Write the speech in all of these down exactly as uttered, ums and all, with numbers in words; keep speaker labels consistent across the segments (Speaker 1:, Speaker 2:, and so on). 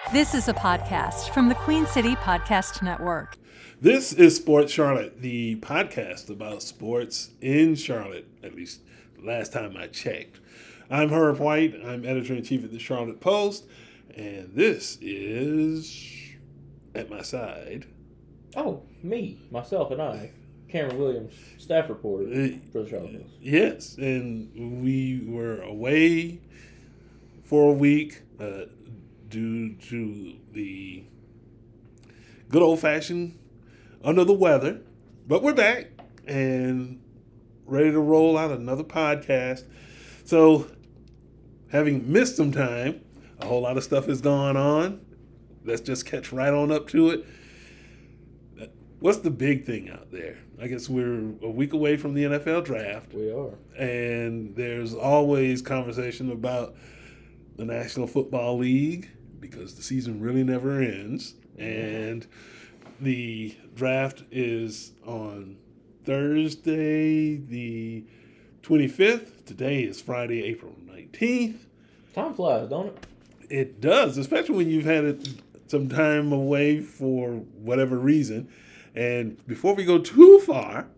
Speaker 1: This is a podcast from the Queen City Podcast Network.
Speaker 2: This is Sports Charlotte, the podcast about sports in Charlotte, at least last time I checked. I'm Herb White. I'm editor-in-chief at the Charlotte Post, and this is, at my side...
Speaker 3: Oh, me, myself, and I, Cameron Williams, staff reporter for the Charlotte Post.
Speaker 2: Yes, and we were away for a week uh, due to the good old-fashioned under the weather, but we're back and ready to roll out another podcast. So, having missed some time, a whole lot of stuff has gone on. Let's just catch right on up to it. What's the big thing out there? I guess we're a week away from the N F L draft.
Speaker 3: We are.
Speaker 2: And there's always conversation about the National Football League because the season really never ends. And the draft is on Thursday, the twenty-fifth. Today is Friday, April nineteenth.
Speaker 3: Time flies, don't it?
Speaker 2: It does, especially when you've had it some time away for whatever reason. And before we go too far,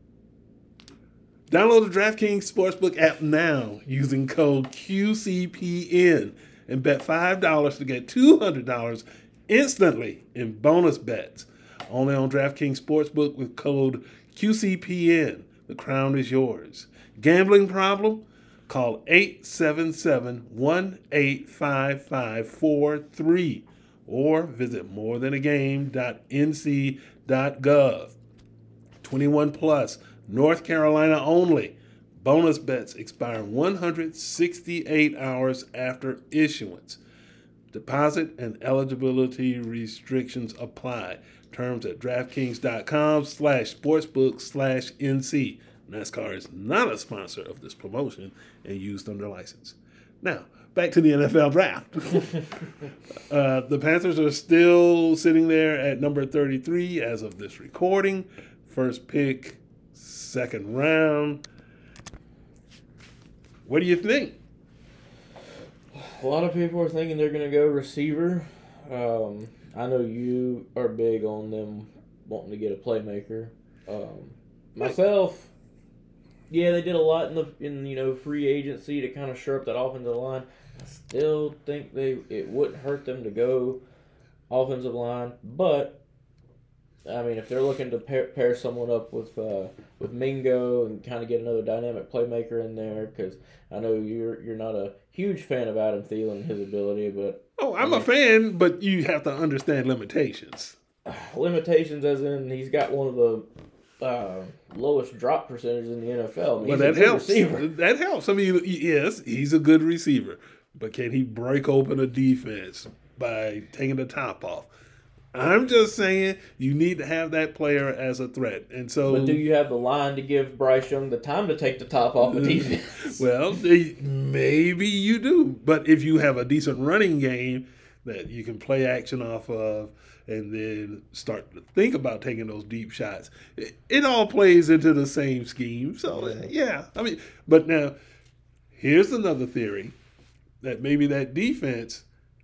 Speaker 2: download the DraftKings Sportsbook app now using code Q C P N and bet five dollars to get two hundred dollars instantly in bonus bets. Only on DraftKings Sportsbook with code Q C P N. The crown is yours. Gambling problem? Call eight seven seven, one eight five five four three or visit more than a game dot n c dot gov. twenty-one plus, North Carolina only. Bonus bets expire one hundred sixty-eight hours after issuance. Deposit and eligibility restrictions apply. Terms at DraftKings.com slash sportsbook slash NC. NASCAR is not a sponsor of this promotion and used under license. Now, back to the N F L draft. uh, the Panthers are still sitting there at number thirty-three as of this recording. First pick, second round. What do you think?
Speaker 3: A lot of people are thinking they're going to go receiver. Um, I know you are big on them wanting to get a playmaker. Um, myself, yeah, they did a lot in the in you know free agency to kind of shore up that offensive line. I still think they it wouldn't hurt them to go offensive line, but I mean, if they're looking to pair, pair someone up with uh, with Mingo and kind of get another dynamic playmaker in there, because I know you're you're not a huge fan of Adam Thielen and his ability, but
Speaker 2: oh, I'm
Speaker 3: I mean,
Speaker 2: a fan, but you have to understand limitations.
Speaker 3: Limitations, as in he's got one of the uh, lowest drop percentages in the N F L. I mean,
Speaker 2: Well,
Speaker 3: he's a
Speaker 2: that
Speaker 3: good
Speaker 2: helps.
Speaker 3: receiver.
Speaker 2: That helps. I mean, yes, he's a good receiver, but can he break open a defense by taking the top off? I'm just saying you need to have that player as a threat. And so,
Speaker 3: But do you have the line to give Bryce Young the time to take the top off the defense?
Speaker 2: Well, they, maybe you do. But if you have a decent running game that you can play action off of and then start to think about taking those deep shots, it, it all plays into the same scheme. So, uh, yeah. I mean, but now, here's another theory that maybe that defense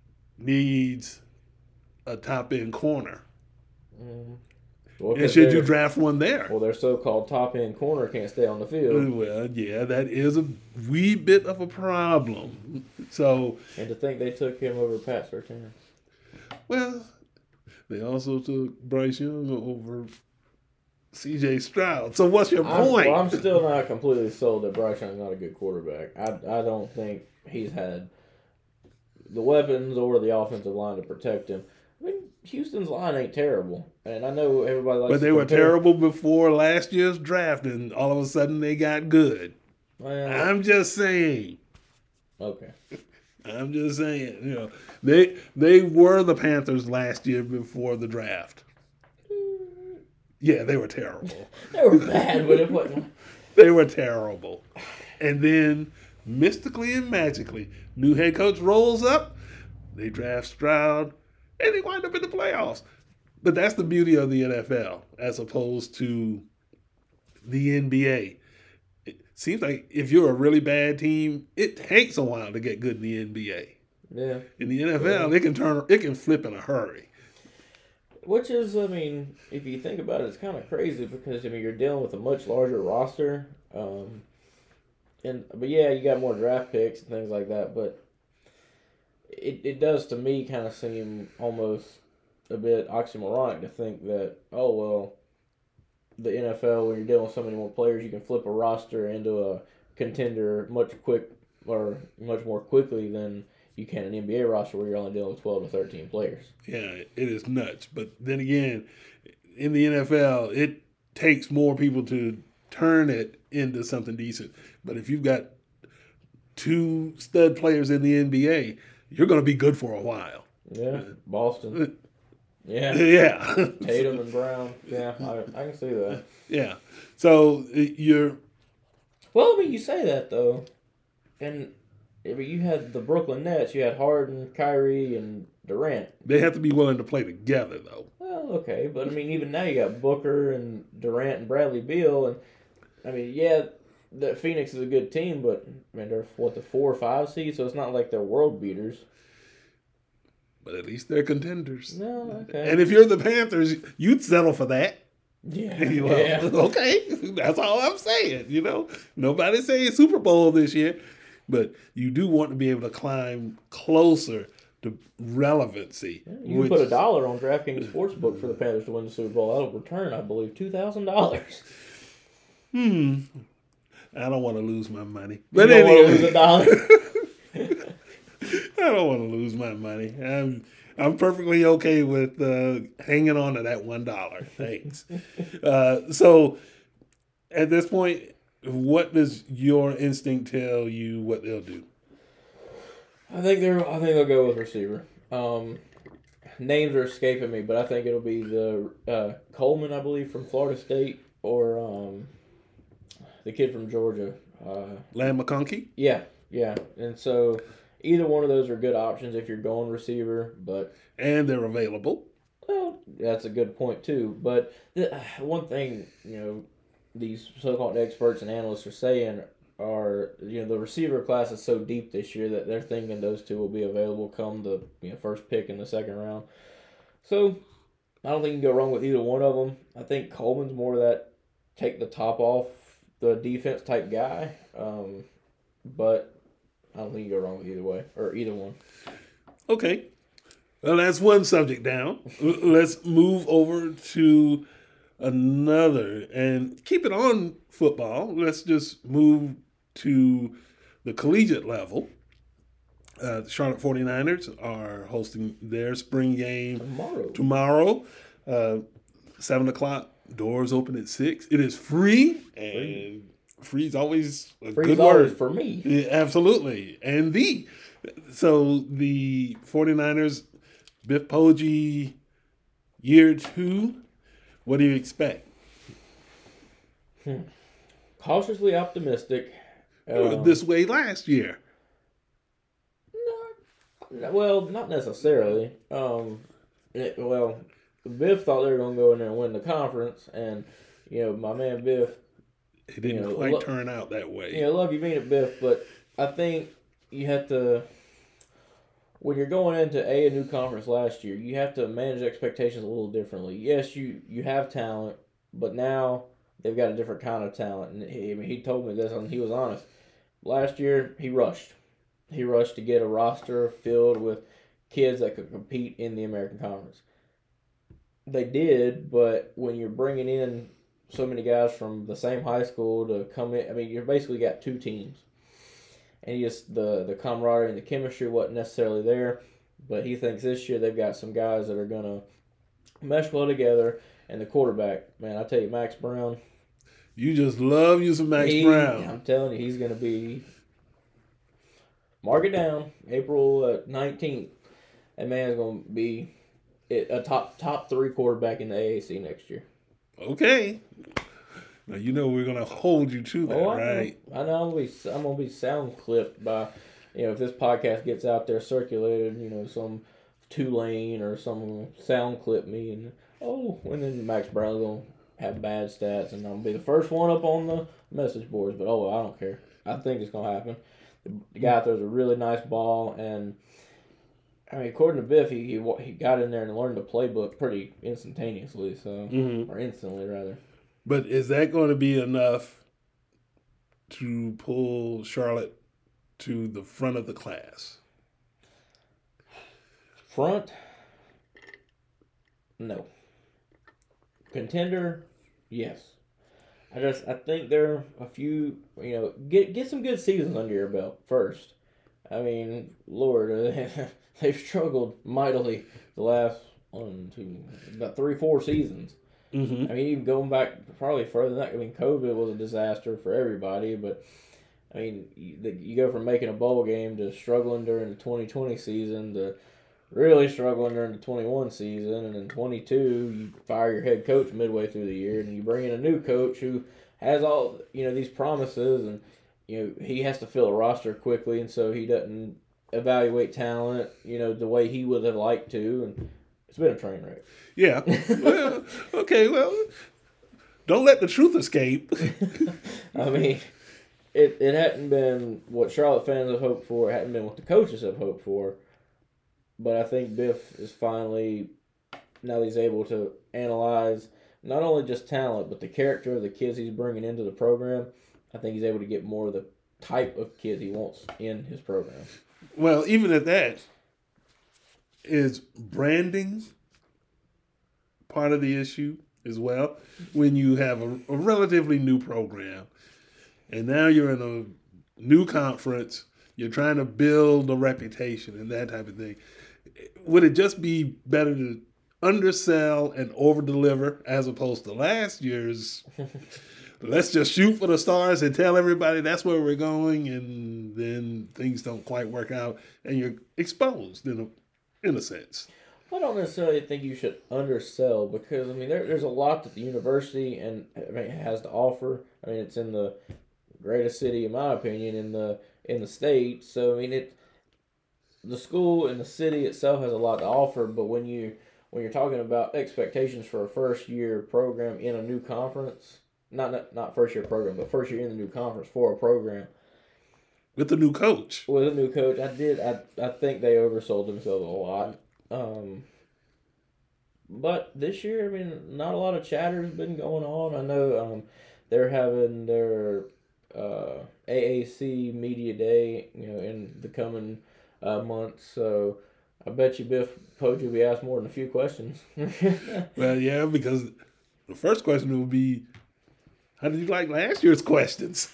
Speaker 2: needs a top-end corner.
Speaker 3: Mm. Well,
Speaker 2: And should you
Speaker 3: they're-
Speaker 2: draft one there?
Speaker 3: Well, their so-called top-end corner can't stay on the field.
Speaker 2: Well, yeah, that is a wee bit of a problem. So,
Speaker 3: And to think they took him over Pat Surtain.
Speaker 2: well, they also took Bryce Young over C J Stroud. So what's your
Speaker 3: I'm,
Speaker 2: point?
Speaker 3: well, I'm still not completely sold that Bryce Young's not a good quarterback. I, I don't think he's had the weapons or the offensive line to protect him. I mean, Houston's line ain't terrible, and I know everybody likes.
Speaker 2: But they
Speaker 3: to
Speaker 2: were
Speaker 3: compare.
Speaker 2: terrible before last year's draft, and all of a sudden they got good.
Speaker 3: Well,
Speaker 2: I'm just saying.
Speaker 3: okay.
Speaker 2: I'm just saying. You know, they they were the Panthers last year before the draft. Yeah, they were terrible.
Speaker 3: They were bad, but it wasn't.
Speaker 2: They were terrible. And then, mystically and magically, new head coach rolls up, they draft Stroud, and they wind up in the playoffs. But that's the beauty of the N F L as opposed to the N B A. It seems like if you're a really bad team, it takes a while to get good in the N B A.
Speaker 3: Yeah.
Speaker 2: In the N F L, yeah. it can turn, it can flip in a hurry.
Speaker 3: Which is, I mean, if you think about it, it's kind of crazy because I mean you're dealing with a much larger roster, um, and but yeah, you got more draft picks and things like that. But it it does to me kind of seem almost a bit oxymoronic to think that oh well, the N F L when you're dealing with so many more players, you can flip a roster into a contender much quick or much more quickly than you can an N B A roster where you're only dealing with twelve to thirteen players.
Speaker 2: Yeah, it is nuts. But then again, in the N F L, it takes more people to turn it into something decent. But if you've got two stud players in the N B A, you're going to be good for a while.
Speaker 3: Yeah, Boston. Yeah.
Speaker 2: Yeah.
Speaker 3: Tatum and Brown. Yeah, I, I can see that.
Speaker 2: Yeah. So you're...
Speaker 3: Well, I mean, you say that, though. And... I mean, you had the Brooklyn Nets. You had Harden, Kyrie, and Durant.
Speaker 2: They have to be willing to play together, though.
Speaker 3: Well, okay, but I mean, even now you got Booker and Durant and Bradley Beal, and I mean, yeah, the Phoenix is a good team, but I mean, they're what the four or five seed, so it's not like they're world beaters.
Speaker 2: But at least they're contenders.
Speaker 3: No, okay.
Speaker 2: And if you're the Panthers, you'd settle for that.
Speaker 3: Yeah.
Speaker 2: Well,
Speaker 3: yeah.
Speaker 2: Okay, that's all I'm saying. You know, nobody's saying Super Bowl this year. But you do want to be able to climb closer to relevancy.
Speaker 3: Yeah, you which, can put a dollar on DraftKings Sportsbook for the Panthers to win the Super Bowl. That'll return, I believe, two thousand dollars.
Speaker 2: Hmm. I don't want to lose my money.
Speaker 3: But you don't anyway, want to lose a dollar?
Speaker 2: I don't want to lose my money. I'm I'm perfectly okay with uh, hanging on to that one dollar. Thanks. uh, so at this point, what does your instinct tell you what they'll do?
Speaker 3: I think they're. I think they'll go with receiver. Um, names are escaping me, but I think it'll be the uh, Coleman, I believe, from Florida State, or um, the kid from Georgia. Uh,
Speaker 2: Lamb McConkey?
Speaker 3: Yeah, yeah. And so either one of those are good options if you're going receiver, but
Speaker 2: and they're available.
Speaker 3: Well, that's a good point too. But the, one thing, you know, these so-called experts and analysts are saying are, you know, the receiver class is so deep this year that they're thinking those two will be available come the you know, first pick in the second round. So I don't think you can go wrong with either one of them. I think Coleman's more of that take the top off the defense type guy. Um, but I don't think you can go wrong with either way or either one.
Speaker 2: Okay. Well, that's one subject down. Let's move over to another and keep it on football. Let's just move to the collegiate level. Uh, the Charlotte forty-niners are hosting their spring game
Speaker 3: tomorrow.
Speaker 2: Tomorrow, uh, seven o'clock. Doors open at six. It is free, and free is always a
Speaker 3: Free's
Speaker 2: good
Speaker 3: always
Speaker 2: word
Speaker 3: for me.
Speaker 2: Yeah, absolutely, and the so the forty-niners, Biff Poggi, year two. What do you expect?
Speaker 3: Hmm. Cautiously optimistic.
Speaker 2: Um, this way last year.
Speaker 3: No, well, not necessarily. Um, it, well, Biff thought they were going to go in there and win the conference, and you know my man Biff.
Speaker 2: It didn't you know, quite lo- turn out that way.
Speaker 3: Yeah, you know, love you mean it, Biff, but I think you have to. When you're going into a, a new conference last year, you have to manage expectations a little differently. Yes, you, you have talent, but now they've got a different kind of talent. And he, I mean, he told me this, and he was honest. Last year, he rushed. He rushed to get a roster filled with kids that could compete in the American Conference. They did, but when you're bringing in so many guys from the same high school to come in, I mean, you've basically got two teams. And he just, the, the camaraderie and the chemistry wasn't necessarily there. But he thinks this year they've got some guys that are going to mesh well together. And the quarterback, man, I tell you, Max Brown.
Speaker 2: You just love you some Max
Speaker 3: he,
Speaker 2: Brown.
Speaker 3: I'm telling you, he's going to be, mark it down, April nineteenth. That man's going to be a top top three quarterback in the A A C next year.
Speaker 2: Okay. Now, you know we're going to hold you to that,
Speaker 3: oh, I
Speaker 2: right?
Speaker 3: Know. I know I'm going to be, I'm going to be sound clipped by, you know, if this podcast gets out there circulated, you know, some Tulane or some sound clip me and, oh, and then Max Brown's going to have bad stats and I'm going to be the first one up on the message boards. But, oh, I don't care. I think it's going to happen. The, the guy throws a really nice ball and I mean, according to Biff, he, he he got in there and learned the playbook pretty instantaneously, so
Speaker 2: Mm-hmm.
Speaker 3: or instantly rather.
Speaker 2: But is that going to be enough to pull Charlotte to the front of the class?
Speaker 3: Front, no. Contender, yes. I just I think there are a few, you know, get get some good seasons under your belt first. I mean, Lord, uh, they've struggled mightily the last one, two, about three, four seasons.
Speaker 2: Mm-hmm.
Speaker 3: I mean, even going back probably further than that. I mean, COVID was a disaster for everybody, but I mean, you, you go from making a bowl game to struggling during the twenty twenty season to really struggling during the twenty-one season, and in twenty-two you fire your head coach midway through the year, and you bring in a new coach who has all, you know, these promises, and you know he has to fill a roster quickly, and so he doesn't evaluate talent, you know, the way he would have liked to, and it's been a train wreck.
Speaker 2: Yeah. Well, okay. Well, don't let the truth escape.
Speaker 3: I mean, it it hadn't been what Charlotte fans have hoped for. It hadn't been what the coaches have hoped for. But I think Biff is finally, now he's able to analyze not only just talent, but the character of the kids he's bringing into the program. I think he's able to get more of the type of kids he wants in his program.
Speaker 2: Well, even at that, is branding part of the issue as well? When you have a, a relatively new program, and now you're in a new conference, you're trying to build a reputation and that type of thing. Would it just be better to undersell and over-deliver as opposed to last year's let's just shoot for the stars and tell everybody that's where we're going, and then things don't quite work out and you're exposed in a, in a sense?
Speaker 3: I don't necessarily think you should undersell, because I mean there, there's a lot that the university and I mean has to offer. I mean, it's in the greatest city, in my opinion, in the in the state. So I mean it the school and the city itself has a lot to offer, but when you when you're talking about expectations for a first year program in a new conference, not not, not first year program, but first year in the new conference for a program
Speaker 2: With the new coach.
Speaker 3: with a new coach, I did I I think they oversold themselves a lot. Um, but this year, I mean, not a lot of chatter has been going on. I know um, they're having their uh, A A C Media Day, you know, in the coming uh, months. So I bet you Biff Poge will be asked more than a few questions.
Speaker 2: Well, yeah, because the first question will be, how did you like last year's questions?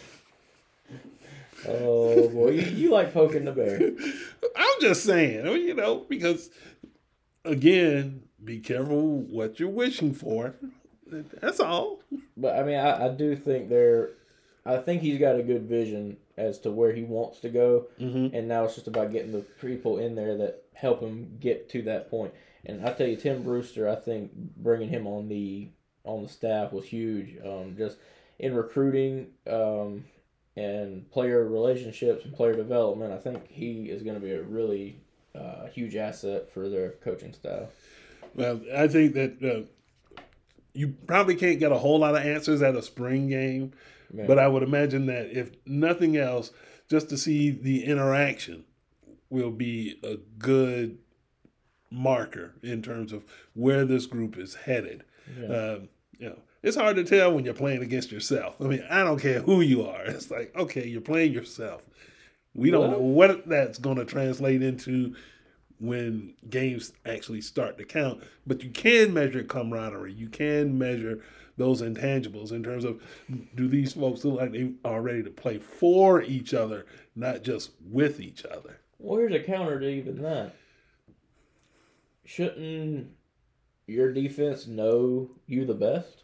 Speaker 3: Oh boy, you, you like poking the bear.
Speaker 2: I'm just saying, you know, because again, be careful what you're wishing for. That's all.
Speaker 3: But I mean, I, I do think they're. I think he's got a good vision as to where he wants to go,
Speaker 2: Mm-hmm.
Speaker 3: and now it's just about getting the people in there that help him get to that point. And I tell you, Tim Brewster, I think bringing him on the on the staff was huge. Um, just in recruiting, um, and player relationships and player development, I think he is going to be a really uh, huge asset for their coaching staff.
Speaker 2: Well, I think that uh, you probably can't get a whole lot of answers at a spring game,
Speaker 3: Man.
Speaker 2: but I would imagine that if nothing else, just to see the interaction will be a good marker in terms of where this group is headed.
Speaker 3: Yeah.
Speaker 2: Um, you know, it's hard to tell when you're playing against yourself. I mean, I don't care who you are. It's like, okay, you're playing yourself. We don't
Speaker 3: Well-
Speaker 2: know what that's going to translate into when games actually start to count, but you can measure camaraderie. You can measure those intangibles in terms of, do these folks look like they are ready to play for each other, not just with each other?
Speaker 3: Well, here's a counter to even that. Shouldn't your defense know you the best?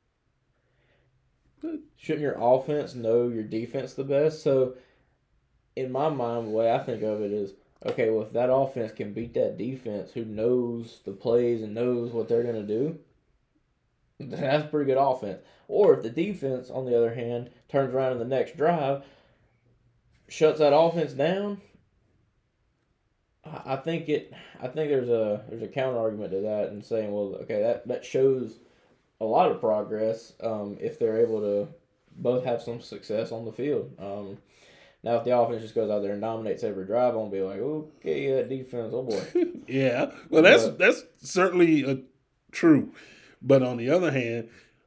Speaker 3: Shouldn't your offense know your defense the best? So, in my mind, the way I think of it is, okay, well, if that offense can beat that defense who knows the plays and knows what they're going to do, that's pretty good offense. Or if the defense, on the other hand, turns around in the next drive, shuts that offense down, I think it. I think there's a there's a counter argument to that, and saying, well, okay, that, that shows a lot of progress um, if they're able to both have some success on the field. Um, Now, if the offense just goes out there and dominates every drive, I'm going to be like, okay, that defense, oh boy.
Speaker 2: Yeah, well, that's
Speaker 3: But-
Speaker 2: that's certainly uh, true. But on the other hand,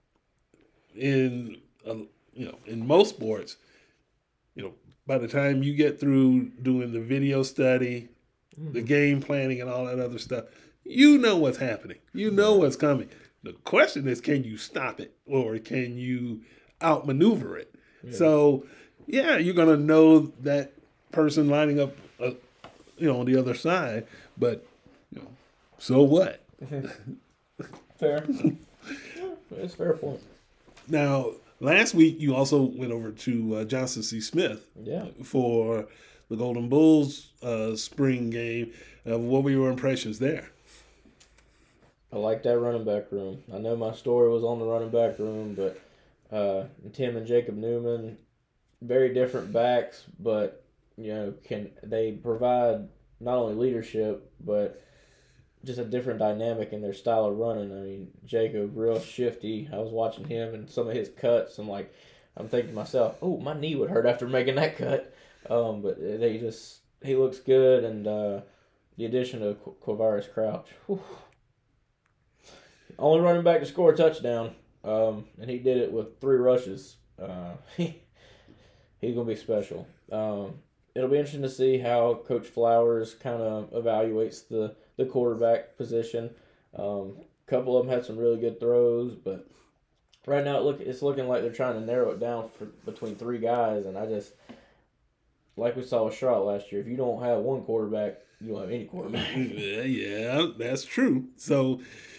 Speaker 2: in uh, you know, in most sports, you know, by the time you get through doing the video study, the game planning, and all that other stuff, you know what's happening. You know what's coming. The question is, can you stop it, or can you outmaneuver it? So, yeah, you're gonna know that person lining up, uh, you know, on the other side. But, you know, so what?
Speaker 3: Fair. It's a fair point.
Speaker 2: Now, last week you also went over to uh, Johnson C. Smith
Speaker 3: Yeah.
Speaker 2: for the Golden Bulls uh, spring game. Uh, what were your impressions there?
Speaker 3: I like that running back room. I know my story was on the running back room, but uh, Tim and Jacob Newman, very different backs, but you know, can they provide not only leadership but just a different dynamic in their style of running. I mean, Jacob, real shifty. I was watching him and some of his cuts, and like, I'm thinking to myself, oh, my knee would hurt after making that cut. Um, but they just he looks good, and uh, the addition of Qu- Quavaris Crouch, whew. Only running back to score a touchdown, um, and he did it with three rushes. Uh, he, he's gonna be special. Um, it'll be interesting to see how Coach Flowers kind of evaluates the, the quarterback position. Um, a couple of them had some really good throws, but right now it look it's looking like they're trying to narrow it down for between three guys, and I just like we saw with Charlotte last year. If you don't have one quarterback, you don't have any quarterback.
Speaker 2: Yeah, yeah, that's true. So,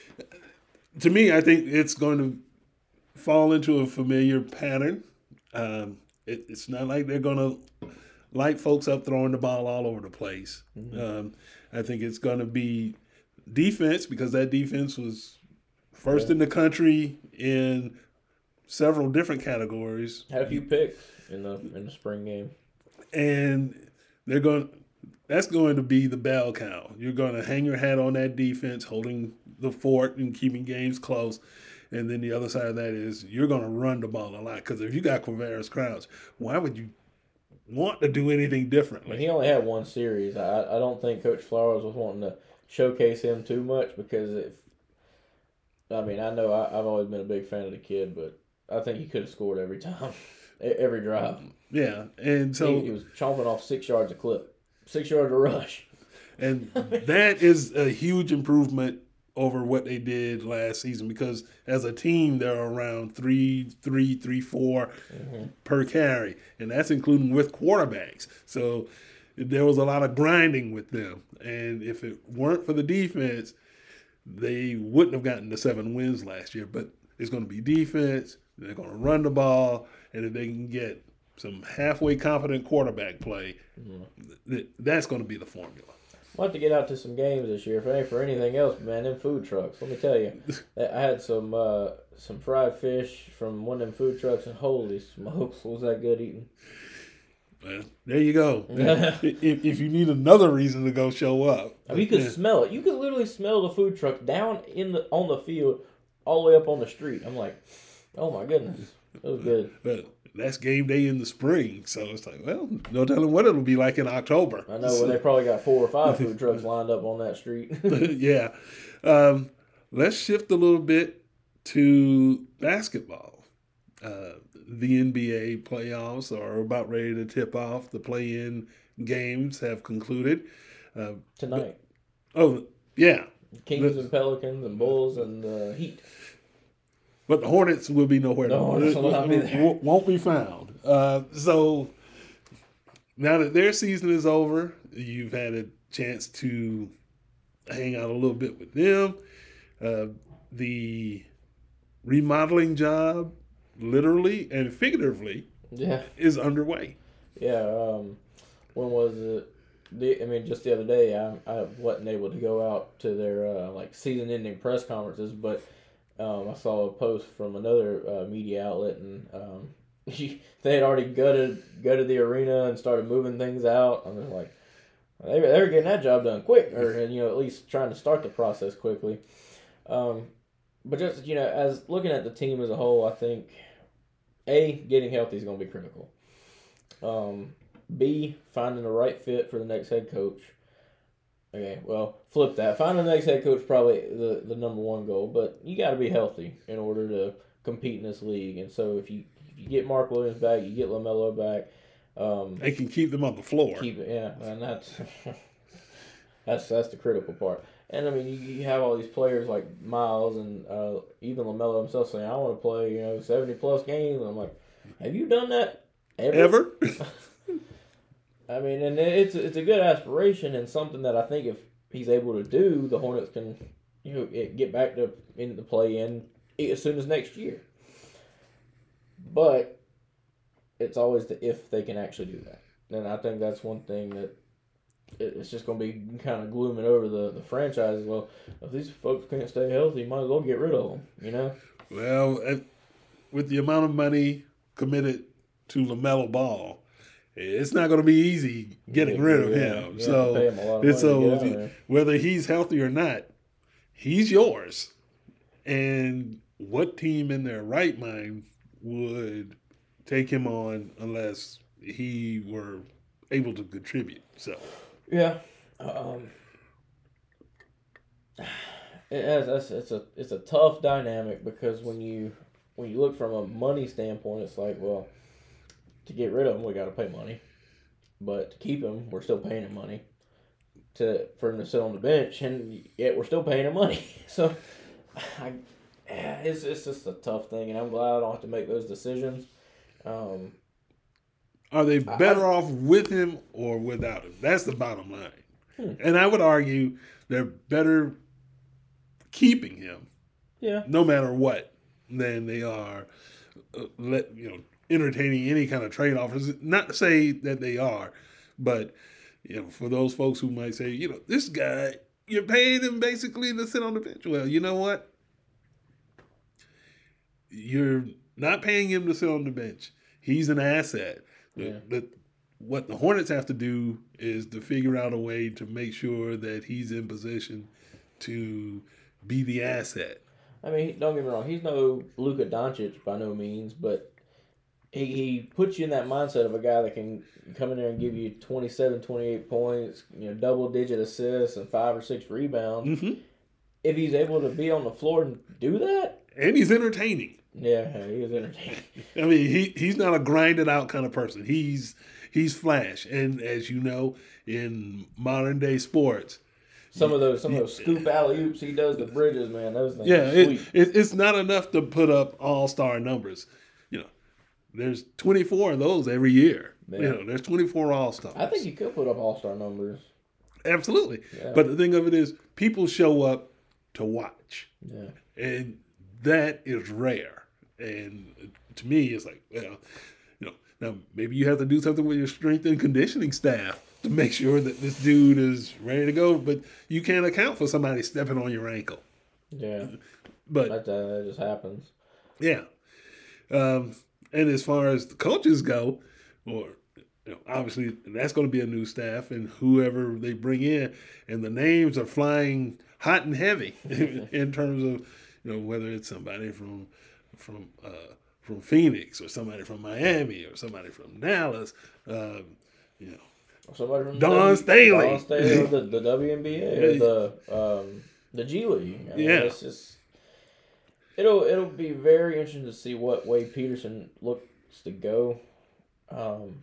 Speaker 2: to me, I think it's going to fall into a familiar pattern. Um, it, it's not like they're going to light folks up throwing the ball all over the place. Mm-hmm. Um, I think it's going to be defense, because that defense was first yeah. in the country in several different categories.
Speaker 3: Had a few picks in the in the spring game,
Speaker 2: and they're going. That's going to be the bell cow. You're going to hang your hat on that defense, holding the fort and keeping games close. And then the other side of that is you're going to run the ball a lot. Because if you got Quavaris Crouch, why would you want to do anything differently?
Speaker 3: He only had one series. I I don't think Coach Flowers was wanting to showcase him too much, because if I mean I know I, I've always been a big fan of the kid, but I think he could have scored every time, every drive.
Speaker 2: Yeah, and so
Speaker 3: he, he was chomping off six yards a clip. Six yards a rush.
Speaker 2: And that is a huge improvement over what they did last season, because as a team, they're around three, three, three, four mm-hmm. per carry. And that's including with quarterbacks. So there was a lot of grinding with them. And if it weren't for the defense, they wouldn't have gotten the seven wins last year. But it's going to be defense. They're going to run the ball. And if they can get some halfway competent quarterback play, mm-hmm. that's going to be the formula.
Speaker 3: We'll have to get out to some games this year. If it ain't for anything else, man, them food trucks. Let me tell you, I had some uh, some fried fish from one of them food trucks, and holy smokes, was that good eating.
Speaker 2: Well, there you go. if, if you need another reason to go show up.
Speaker 3: I mean, you could yeah. smell it. You could literally smell the food truck down in the on the field all the way up on the street. I'm like, oh, my goodness. It was good.
Speaker 2: But that's game day in the spring, so it's like, well, no telling what it'll be like in October.
Speaker 3: I know, so, well, they probably got four or five food trucks lined up on that street.
Speaker 2: yeah. Um, let's shift a little bit to basketball. Uh, the N B A playoffs are about ready to tip off. The play-in games have concluded. Uh,
Speaker 3: Tonight.
Speaker 2: But, oh, yeah.
Speaker 3: Kings
Speaker 2: the,
Speaker 3: and Pelicans and Bulls and uh, Heat.
Speaker 2: But the Hornets will be nowhere.
Speaker 3: The Hornets will not be there.
Speaker 2: Won't be found. Uh, so now that their season is over, you've had a chance to hang out a little bit with them. Uh, the remodeling job, literally and figuratively,
Speaker 3: yeah,
Speaker 2: is underway.
Speaker 3: Yeah. Um, when was it? The, I mean, just the other day, I I wasn't able to go out to their uh, like season-ending press conferences, but. Um, I saw a post from another uh, media outlet, and um, they had already gutted gutted the arena and started moving things out. I was like, they were, they were getting that job done quick, or you know, at least trying to start the process quickly. Um, but just you know, as looking at the team as a whole, I think a getting healthy is going to be critical. Um, B, finding the right fit for the next head coach. Okay, well, flip that. Finding the next head coach is probably the, the number one goal, but you got to be healthy in order to compete in this league. And so if you if you get Mark Williams back, you get LaMelo back. Um,
Speaker 2: they can keep them on the floor.
Speaker 3: Keep it, yeah, and that's that's that's the critical part. And I mean, you, you have all these players like Miles and uh, even LaMelo himself saying, "I want to play, you know, seventy plus games." And I'm like, have you done that ever?
Speaker 2: Ever?
Speaker 3: I mean, and it's it's a good aspiration and something that I think if he's able to do, the Hornets can, you know, get back to into the play in as soon as next year. But it's always the if they can actually do that, and I think that's one thing that it's just going to be kind of glooming over the the franchise. Well, if these folks can't stay healthy, you might as well get rid of them. You know.
Speaker 2: Well, with the amount of money committed to LaMelo Ball, it's not going to be easy getting rid of
Speaker 3: yeah,
Speaker 2: him.
Speaker 3: yeah,
Speaker 2: so,
Speaker 3: him a lot of money
Speaker 2: so
Speaker 3: to get out of there.
Speaker 2: whether he's healthy or not, he's yours. And what team in their right mind would take him on unless he were able to contribute? So,
Speaker 3: yeah, um, it has, it's, it's a it's a tough dynamic because when you when you look from a money standpoint, it's like, well, to get rid of him, we got to pay money, but to keep him, we're still paying him money to for him to sit on the bench, and yet we're still paying him money. So, I, it's it's just a tough thing, and I'm glad I don't have to make those decisions. Um,
Speaker 2: Are they better
Speaker 3: I,
Speaker 2: off with him or without him? That's the bottom line.
Speaker 3: Hmm.
Speaker 2: And I would argue they're better keeping him,
Speaker 3: yeah,
Speaker 2: no matter what, than they are uh, let you know entertaining any kind of trade offers. Not to say that they are, but you know, for those folks who might say, you know, this guy, you're paying him basically to sit on the bench. Well, you know what? You're not paying him to sit on the bench. He's an asset.
Speaker 3: Yeah.
Speaker 2: The, what the Hornets have to do is to figure out a way to make sure that he's in position to be the asset.
Speaker 3: I mean, don't get me wrong. He's no Luka Doncic by no means, but he, he puts you in that mindset of a guy that can come in there and give you twenty-seven, twenty-eight points, you know, double-digit assists and five or six rebounds.
Speaker 2: Mm-hmm.
Speaker 3: If he's able to be on the floor and do that.
Speaker 2: And he's entertaining.
Speaker 3: Yeah, he is entertaining.
Speaker 2: I mean, he, he's not a grinded out kind of person. He's he's flash. And as you know, in modern day sports,
Speaker 3: Some of those, some of those scoop alley oops he does the bridges, man. Those things
Speaker 2: yeah,
Speaker 3: are
Speaker 2: it,
Speaker 3: sweet.
Speaker 2: it, it's not enough to put up all star numbers. You know, there's twenty-four of those every year.
Speaker 3: Yeah.
Speaker 2: You know, there's twenty-four all stars.
Speaker 3: I think he could put up all star numbers.
Speaker 2: Absolutely.
Speaker 3: Yeah.
Speaker 2: But the thing of it is, people show up to watch,
Speaker 3: Yeah,
Speaker 2: and that is rare. And to me, it's like, well, you know, now maybe you have to do something with your strength and conditioning staff to make sure that this dude is ready to go. But you can't account for somebody stepping on your ankle.
Speaker 3: yeah.
Speaker 2: But
Speaker 3: That, uh, that just happens.
Speaker 2: yeah. Um, and as far as the coaches go, or you know, obviously that's going to be a new staff, and whoever they bring in, and the names are flying hot and heavy in terms of, you know, whether it's somebody from from uh, from Phoenix or somebody from Miami or somebody from Dallas, um, you know,
Speaker 3: Somebody from
Speaker 2: Don
Speaker 3: the,
Speaker 2: Staley.
Speaker 3: Don Staley, or the, the W N B A, or the um, the G League. I mean,
Speaker 2: Yeah.
Speaker 3: it's just it'll it'll be very interesting to see what way Peterson looks to go. Um,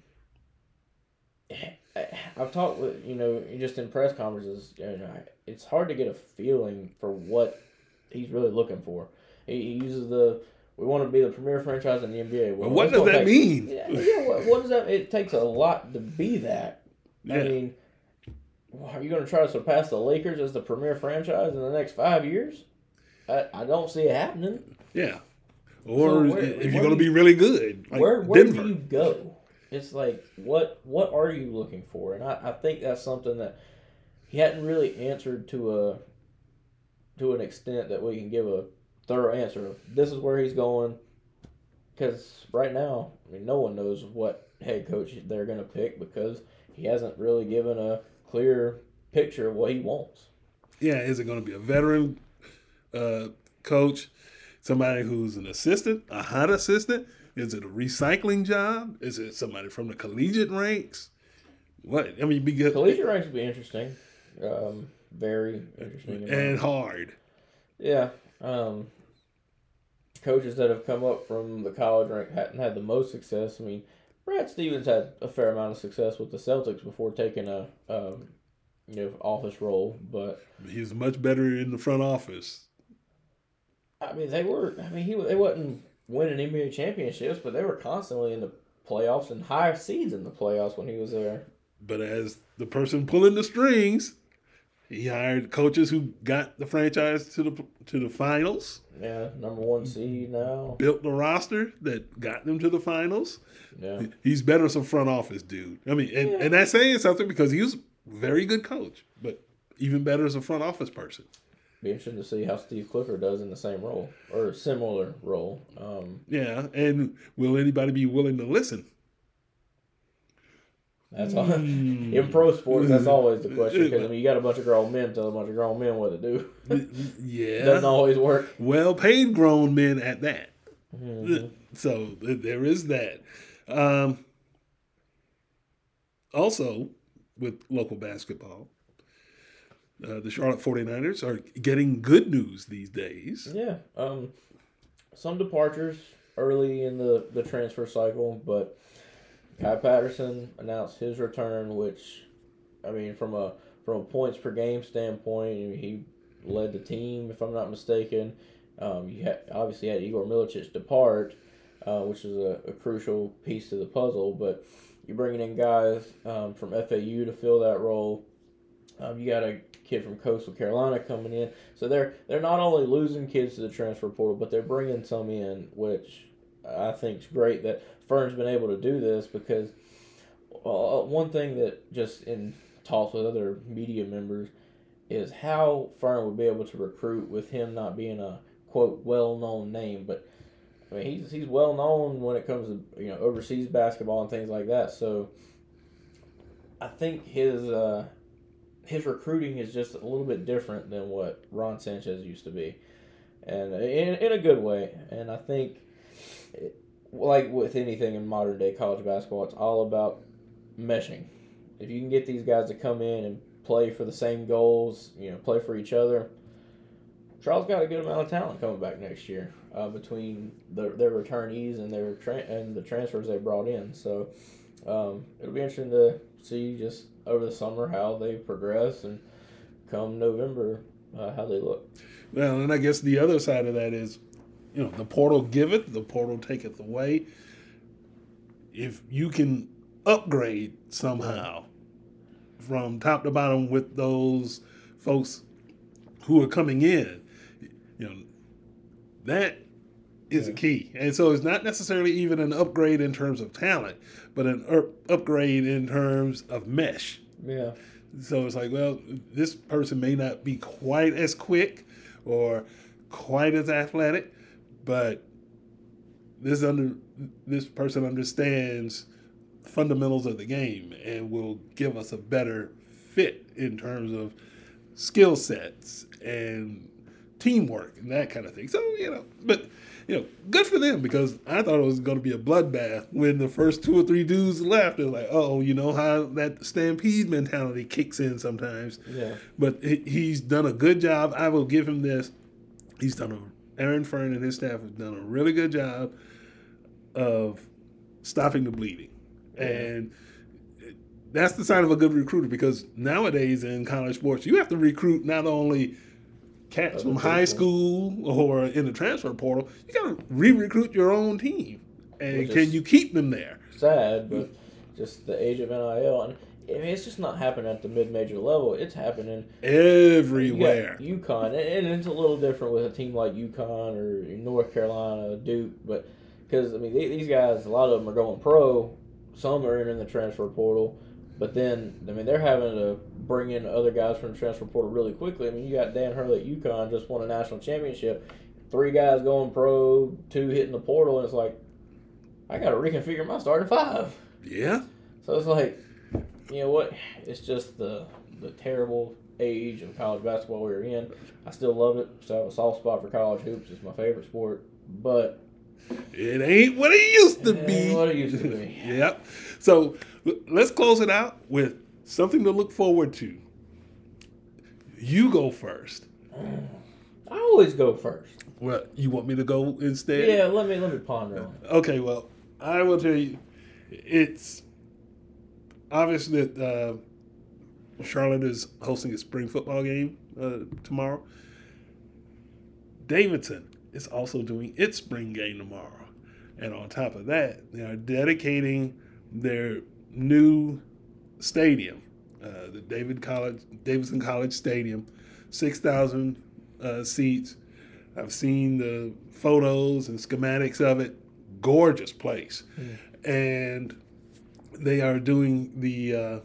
Speaker 3: I, I've talked with you know just in press conferences. You know, it's hard to get a feeling for what he's really looking for. He, he uses the we want to be the premier franchise in the N B A.
Speaker 2: Well, what
Speaker 3: it's
Speaker 2: does
Speaker 3: gonna
Speaker 2: that
Speaker 3: take-
Speaker 2: mean?
Speaker 3: Yeah, yeah what, what does that? It takes a lot to be that. I
Speaker 2: Yeah.
Speaker 3: mean, are you going to try to surpass the Lakers as the premier franchise in the next five years? I, I don't see it happening.
Speaker 2: Yeah. Or
Speaker 3: So where-
Speaker 2: if
Speaker 3: where
Speaker 2: you're going to
Speaker 3: do
Speaker 2: be really good, like
Speaker 3: where where
Speaker 2: Denver.
Speaker 3: do you go? It's like what what are you looking for? And I, I think that's something that he hadn't really answered to a to an extent that we can give a thorough answer of this is where he's going. Because right now, I mean, no one knows what head coach they're going to pick because he hasn't really given a clear picture of what he wants.
Speaker 2: Yeah, is it going to be a veteran uh, coach, somebody who's an assistant, a hot assistant? Is it a recycling job? Is it somebody from the collegiate ranks? What I mean, because
Speaker 3: Collegiate ranks would be interesting. Um, very interesting.
Speaker 2: and hard.
Speaker 3: Yeah. Um, coaches that have come up from the college rank hadn't had the most success. I mean, Brad Stevens had a fair amount of success with the Celtics before taking a um, you know office role, but
Speaker 2: He was much better in the front office.
Speaker 3: I mean they were. I mean he they wasn't winning N B A championships, but they were constantly in the playoffs and higher seeds in the playoffs when he was there.
Speaker 2: But as the person pulling the strings, he hired coaches who got the franchise to the to the finals.
Speaker 3: Yeah, number one seed now.
Speaker 2: Built the roster that got them to the finals.
Speaker 3: Yeah,
Speaker 2: He's better as a front office dude. I mean, and,
Speaker 3: Yeah.
Speaker 2: and that's saying something because he was a very good coach, but even better as a front office person.
Speaker 3: be interesting to see how Steve Clifford does in the same role or a similar role. Um,
Speaker 2: Yeah, and will anybody be willing to listen?
Speaker 3: That's all. In pro sports, that's always the question. Because I mean, you got a bunch of grown men tell a bunch of grown men what to do.
Speaker 2: Yeah.
Speaker 3: Doesn't always work.
Speaker 2: Well-paid grown men at that.
Speaker 3: Mm-hmm.
Speaker 2: So there is that. Um, also, with local basketball, uh, the Charlotte forty-niners are getting good news these days.
Speaker 3: Yeah. Um, some departures early in the, the transfer cycle, but Kai Patterson announced his return, which, I mean, from a from a points per game standpoint, he led the team, if I'm not mistaken. Um, you had, obviously had Igor Milicic depart, uh, which is a, a crucial piece to the puzzle, but you're bringing in guys um, from F A U to fill that role. Um, you got a kid from Coastal Carolina coming in. So they're they're not only losing kids to the transfer portal, but they're bringing some in, which I think is great that Fern's been able to do this because uh, one thing that just in talks with other media members is how Fern would be able to recruit with him not being a, quote, well-known name. But, I mean, he's, he's well-known when it comes to, you know, overseas basketball and things like that. So I think his uh, his recruiting is just a little bit different than what Ron Sanchez used to be. And in, in a good way. And I think, it, like with anything in modern-day college basketball, it's all about meshing. If you can get these guys to come in and play for the same goals, you know, play for each other, Charles got a good amount of talent coming back next year uh, between the, their returnees and their tra- and the transfers they brought in. So um, it'll be interesting to see just over the summer how they progress and come November uh, how they look.
Speaker 2: Well, and I guess the other side of that is, you know, the portal giveth, the portal taketh away. If you can upgrade somehow from top to bottom with those folks who are coming in, you know, that is
Speaker 3: Yeah.
Speaker 2: a key. And so it's not necessarily even an upgrade in terms of talent, but an up- upgrade in terms of mesh.
Speaker 3: Yeah.
Speaker 2: So it's like, well, this person may not be quite as quick or quite as athletic, but this under this person understands fundamentals of the game and will give us a better fit in terms of skill sets and teamwork and that kind of thing. So, you know, but, you know, good for them because I thought it was going to be a bloodbath when the first two or three dudes left. It was like, oh, you know how that stampede mentality kicks in sometimes.
Speaker 3: Yeah.
Speaker 2: But he- he's done a good job. I will give him this. He's done a, Aaron Fern and his staff have done a really good job of stopping the bleeding.
Speaker 3: Yeah.
Speaker 2: And that's the sign of a good recruiter because nowadays in college sports, you have to recruit not only cats
Speaker 3: Other
Speaker 2: from high
Speaker 3: people.
Speaker 2: school or in the transfer portal, you got to re-recruit your own team. And
Speaker 3: Which
Speaker 2: can
Speaker 3: is-
Speaker 2: you keep them there?
Speaker 3: Sad, but just the age of N I L. And I mean, it's just not happening at the mid-major level. It's happening
Speaker 2: Everywhere.
Speaker 3: You got UConn, and it's a little different with a team like UConn or North Carolina, Duke, but because I mean they, these guys, a lot of them are going pro. Some are in the transfer portal, but then I mean they're having to bring in other guys from the transfer portal really quickly. I mean you got Dan Hurley at UConn just won a national championship, three guys going pro, two hitting the portal, and it's like I got to reconfigure my starting five.
Speaker 2: Yeah.
Speaker 3: So it's like, you know what? It's just the the terrible age of college basketball we're in. I still love it. Still have a soft spot for college hoops. It's my favorite sport. But
Speaker 2: It ain't what it used to
Speaker 3: It
Speaker 2: be.
Speaker 3: ain't what it used to be.
Speaker 2: Yep. So l- let's close it out with something to look forward to. You go first.
Speaker 3: I always go first.
Speaker 2: Well, you want me to go instead?
Speaker 3: Yeah, let me let me ponder on it.
Speaker 2: Okay, well, I will tell you, it's obvious that uh, Charlotte is hosting a spring football game uh, tomorrow. Davidson is also doing its spring game tomorrow. And on top of that, they are dedicating their new stadium, uh, the David College, Davidson College Stadium, six thousand uh, seats. I've seen the photos and schematics of it. Gorgeous place. Mm. And they are doing the uh, uh,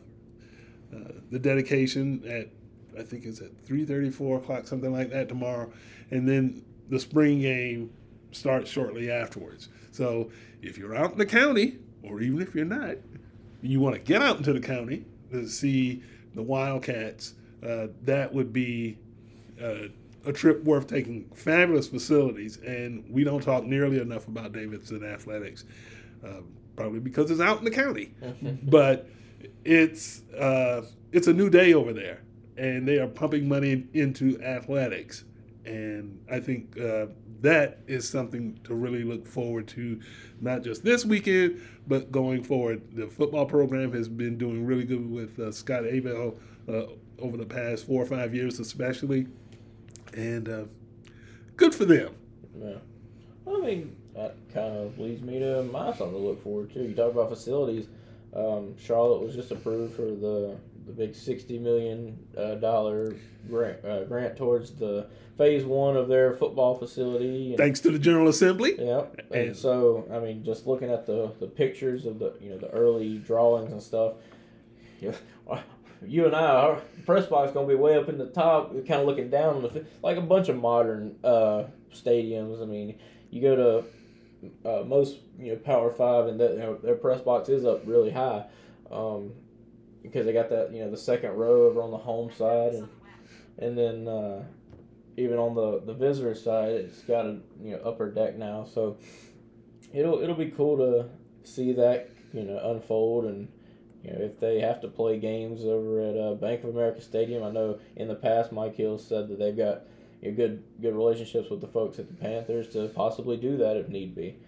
Speaker 2: the dedication at, I think it's at three thirty, four o'clock, something like that tomorrow. And then the spring game starts shortly afterwards. So if you're out in the county, or even if you're not, you want to get out into the county to see the Wildcats, uh, that would be uh, a trip worth taking. Fabulous facilities, and we don't talk nearly enough about Davidson athletics, uh, probably because it's out in the county. But it's uh, it's a new day over there, and they are pumping money into athletics, and I think uh, that is something to really look forward to, not just this weekend, but going forward. The football program has been doing really good with uh, Scott Abel uh, over the past four or five years especially, and uh, good for them.
Speaker 3: Yeah. I mean, that kind of leads me to my something to look forward to. You talk about facilities. Um, Charlotte was just approved for the the big sixty million dollars uh, grant, uh, grant towards the phase one of their football facility. And,
Speaker 2: thanks to the General Assembly.
Speaker 3: yeah, and, and so I mean, just looking at the, the pictures of the you know the early drawings and stuff, you, you and I, our press box gonna be way up in the top, kind of looking down on the like a bunch of modern uh, stadiums. I mean, you go to uh, most you know Power Five, and that, you know, their press box is up really high. Um, because they got that, you know, the second row over on the home side, and and then uh, even on the, the visitor side, it's got a you know upper deck now. So it'll it'll be cool to see that you know unfold, and you know if they have to play games over at uh, Bank of America Stadium. I know in the past Mike Hill said that they've got you know, good good relationships with the folks at the Panthers to possibly do that if need be.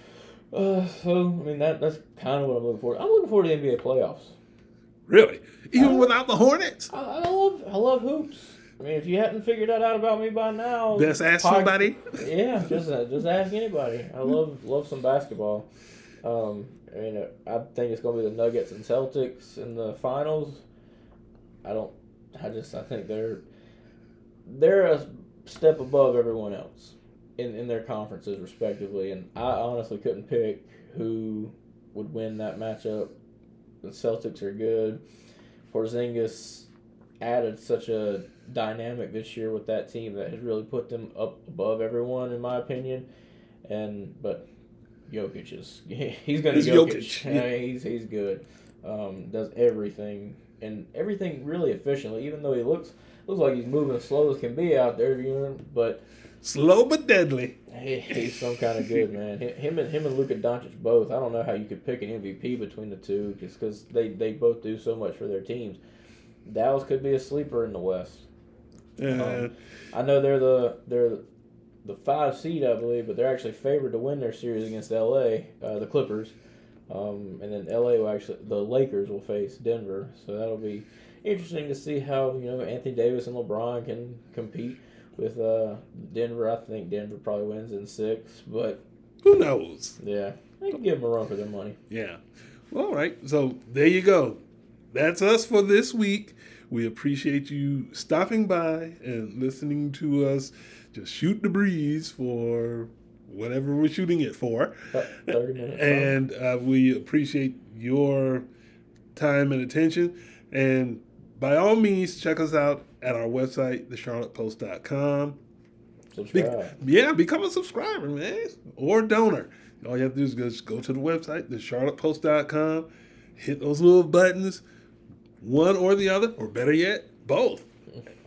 Speaker 3: Uh, so I mean that that's kind of what I'm looking forward. I'm looking forward to the N B A playoffs.
Speaker 2: Really? Even
Speaker 3: I,
Speaker 2: without the Hornets?
Speaker 3: I, I love I love hoops. I mean, if you hadn't figured that out about me by now,
Speaker 2: Just ask
Speaker 3: pod,
Speaker 2: somebody.
Speaker 3: Yeah, just uh, just ask anybody. I love love some basketball. Um, I mean, I think it's gonna be the Nuggets and Celtics in the finals. I don't. I just I think they're they're a step above everyone else in in their conferences respectively, and I honestly couldn't pick who would win that matchup. The Celtics are good. Porzingis added such a dynamic this year with that team that has really put them up above everyone, in my opinion. And but Jokic is he's gonna
Speaker 2: He's
Speaker 3: Jokic.
Speaker 2: Jokic.
Speaker 3: I mean, he's he's good. Um, does everything and everything really efficiently. Even though he looks looks like he's moving as slow as can be out there, you know, but.
Speaker 2: Slow but deadly.
Speaker 3: He, he's some kind of good man. Him and him and Luka Doncic both. I don't know how you could pick an M V P between the two, just because they, they both do so much for their teams. Dallas could be a sleeper in the West.
Speaker 2: Uh,
Speaker 3: Um, I know they're the they're the five seed, I believe, but they're actually favored to win their series against L A, uh, the Clippers, um, and then L A will actually the Lakers will face Denver. So that'll be interesting to see how you know Anthony Davis and LeBron can compete. With uh, Denver, I think Denver probably wins in six, but
Speaker 2: who knows?
Speaker 3: Yeah, they can give them a run for their money.
Speaker 2: Yeah. Well, all right. So there you go. That's us for this week. We appreciate you stopping by and listening to us just shoot the breeze for whatever we're shooting it for.
Speaker 3: thirty minutes.
Speaker 2: And uh, we appreciate your time and attention. And by all means, check us out at our website, the charlotte post dot com.
Speaker 3: Subscribe.
Speaker 2: Be- yeah, become a subscriber, man, or a donor. All you have to do is just go to the website, the charlotte post dot com, hit those little buttons, one or the other, or better yet, both.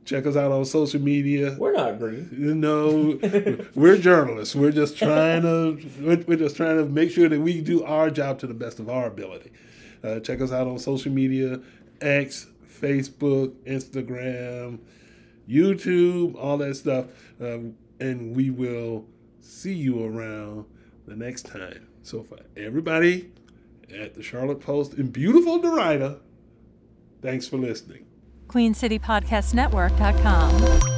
Speaker 2: Check us out on social media.
Speaker 3: We're not green.
Speaker 2: You know, we're journalists. We're just trying to we're, we're just trying to make sure that we do our job to the best of our ability. Uh, check us out on social media: X, Facebook, Instagram, YouTube, all that stuff, um, and we will see you around the next time. So for everybody at the Charlotte Post and beautiful Derita, thanks for listening.
Speaker 1: Queen City Podcast Network dot com.